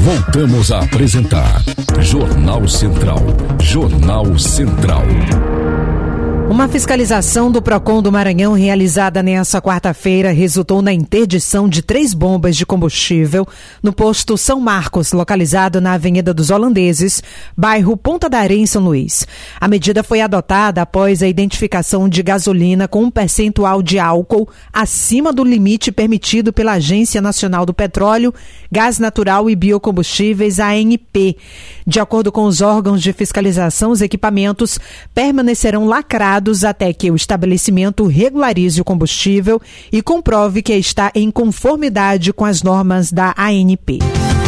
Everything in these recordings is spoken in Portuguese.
Voltamos a apresentar Jornal Central. Jornal Central. Uma fiscalização do Procon do Maranhão realizada nesta quarta-feira resultou na interdição de 3 bombas de combustível no posto São Marcos, localizado na Avenida dos Holandeses, bairro Ponta da Areia, em São Luís. A medida foi adotada após a identificação de gasolina com um percentual de álcool acima do limite permitido pela Agência Nacional do Petróleo, Gás Natural e Biocombustíveis, ANP. De acordo com os órgãos de fiscalização, os equipamentos permanecerão lacrados até que o estabelecimento regularize o combustível e comprove que está em conformidade com as normas da ANP.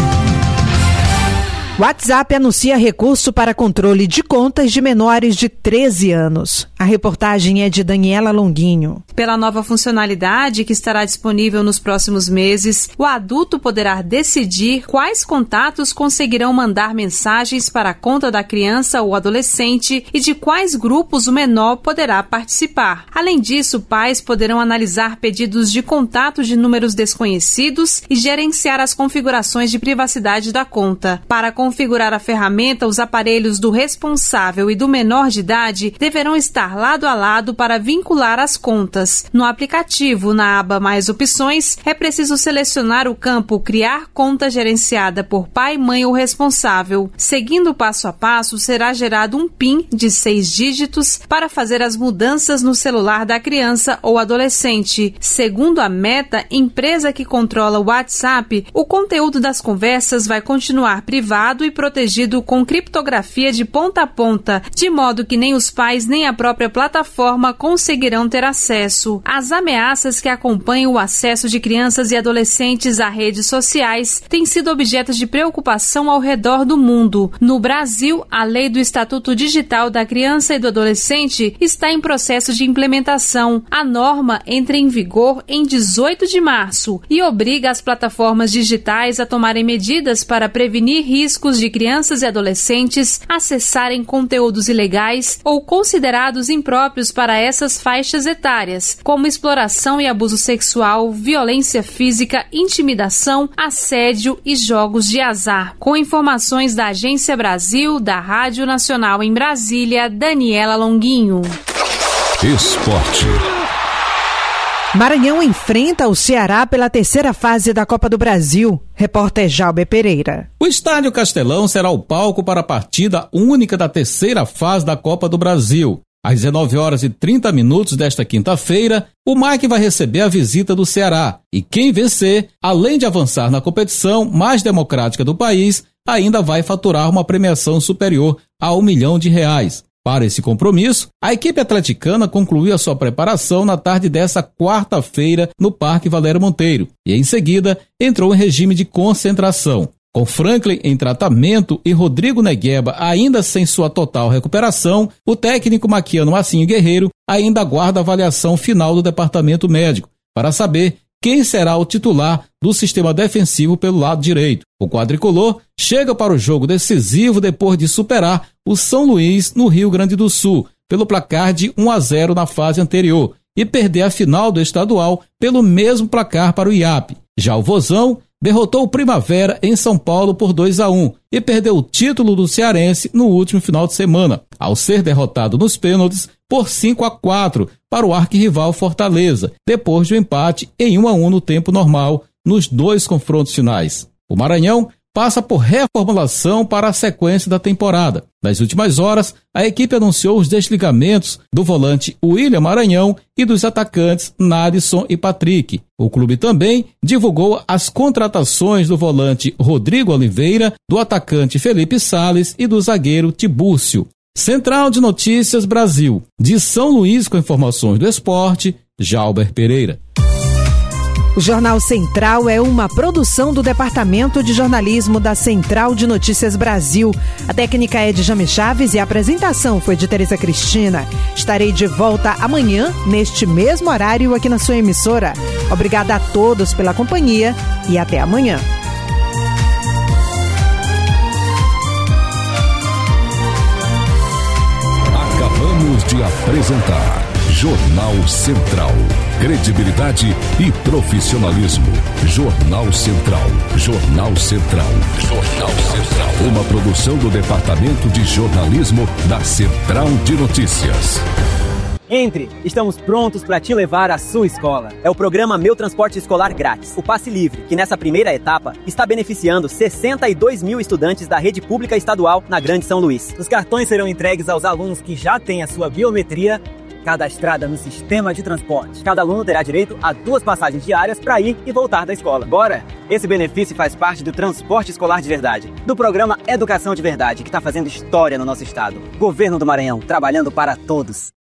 WhatsApp anuncia recurso para controle de contas de menores de 13 anos. A reportagem é de Daniela Longuinho. Pela nova funcionalidade que estará disponível nos próximos meses, o adulto poderá decidir quais contatos conseguirão mandar mensagens para a conta da criança ou adolescente e de quais grupos o menor poderá participar. Além disso, pais poderão analisar pedidos de contato de números desconhecidos e gerenciar as configurações de privacidade da conta. Para configurar a ferramenta, os aparelhos do responsável e do menor de idade deverão estar lado a lado para vincular as contas. No aplicativo, na aba Mais Opções, é preciso selecionar o campo Criar conta gerenciada por pai, mãe ou responsável. Seguindo passo a passo, será gerado um PIN de 6 dígitos para fazer as mudanças no celular da criança ou adolescente. Segundo a Meta, empresa que controla o WhatsApp, o conteúdo das conversas vai continuar privado e protegido com criptografia de ponta a ponta, de modo que nem os pais nem a própria plataforma conseguirão ter acesso. As ameaças que acompanham o acesso de crianças e adolescentes a redes sociais têm sido objeto de preocupação ao redor do mundo. No Brasil, a lei do Estatuto Digital da Criança e do Adolescente está em processo de implementação. A norma entra em vigor em 18 de março e obriga as plataformas digitais a tomarem medidas para prevenir riscos de crianças e adolescentes acessarem conteúdos ilegais ou considerados impróprios para essas faixas etárias, como exploração e abuso sexual, violência física, intimidação, assédio e jogos de azar. Com informações da Agência Brasil, da Rádio Nacional em Brasília, Daniela Longuinho. Esporte. Maranhão enfrenta o Ceará pela 3ª fase da Copa do Brasil. Repórter Jalber Pereira. O Estádio Castelão será o palco para a partida única da 3ª fase da Copa do Brasil. Às 19h30 desta quinta-feira, o MAC vai receber a visita do Ceará. E quem vencer, além de avançar na competição mais democrática do país, ainda vai faturar uma premiação superior a R$1 milhão. Para esse compromisso, a equipe atleticana concluiu a sua preparação na tarde dessa quarta-feira no Parque Valério Monteiro e, em seguida, entrou em regime de concentração. Com Franklin em tratamento e Rodrigo Negueba ainda sem sua total recuperação, o técnico Maquiano Massinho Guerreiro ainda aguarda a avaliação final do departamento médico para saber quem será o titular do sistema defensivo pelo lado direito. O quadricolor chega para o jogo decisivo depois de superar o São Luís no Rio Grande do Sul, pelo placar de 1-0 na fase anterior, e perder a final do estadual pelo mesmo placar para o IAP. Já o Vozão derrotou o Primavera em São Paulo por 2-1 e perdeu o título do cearense no último final de semana, ao ser derrotado nos pênaltis por 5-4 para o arquirrival Fortaleza, depois de um empate em 1-1 no tempo normal nos 2 confrontos finais. O Maranhão passa por reformulação para a sequência da temporada. Nas últimas horas, a equipe anunciou os desligamentos do volante William Maranhão e dos atacantes Nadson e Patrick. O clube também divulgou as contratações do volante Rodrigo Oliveira, do atacante Felipe Sales e do zagueiro Tibúrcio. Central de Notícias Brasil, de São Luís, com informações do esporte, Jalber Pereira. O Jornal Central é uma produção do Departamento de Jornalismo da Central de Notícias Brasil. A técnica é de Jame Chaves e a apresentação foi de Tereza Cristina. Estarei de volta amanhã, neste mesmo horário, aqui na sua emissora. Obrigada a todos pela companhia e até amanhã. Acabamos de apresentar Jornal Central. Credibilidade e profissionalismo. Jornal Central. Jornal Central. Jornal Central. Uma produção do Departamento de Jornalismo da Central de Notícias. Entre, estamos prontos para te levar à sua escola. É o programa Meu Transporte Escolar Grátis, o Passe Livre, que nessa primeira etapa está beneficiando 62 mil estudantes da rede pública estadual na Grande São Luís. Os cartões serão entregues aos alunos que já têm a sua biometria cadastrada no sistema de transporte. Cada aluno terá direito a 2 passagens diárias para ir e voltar da escola. Bora! Esse benefício faz parte do Transporte Escolar de Verdade, do programa Educação de Verdade, que está fazendo história no nosso estado. Governo do Maranhão, trabalhando para todos.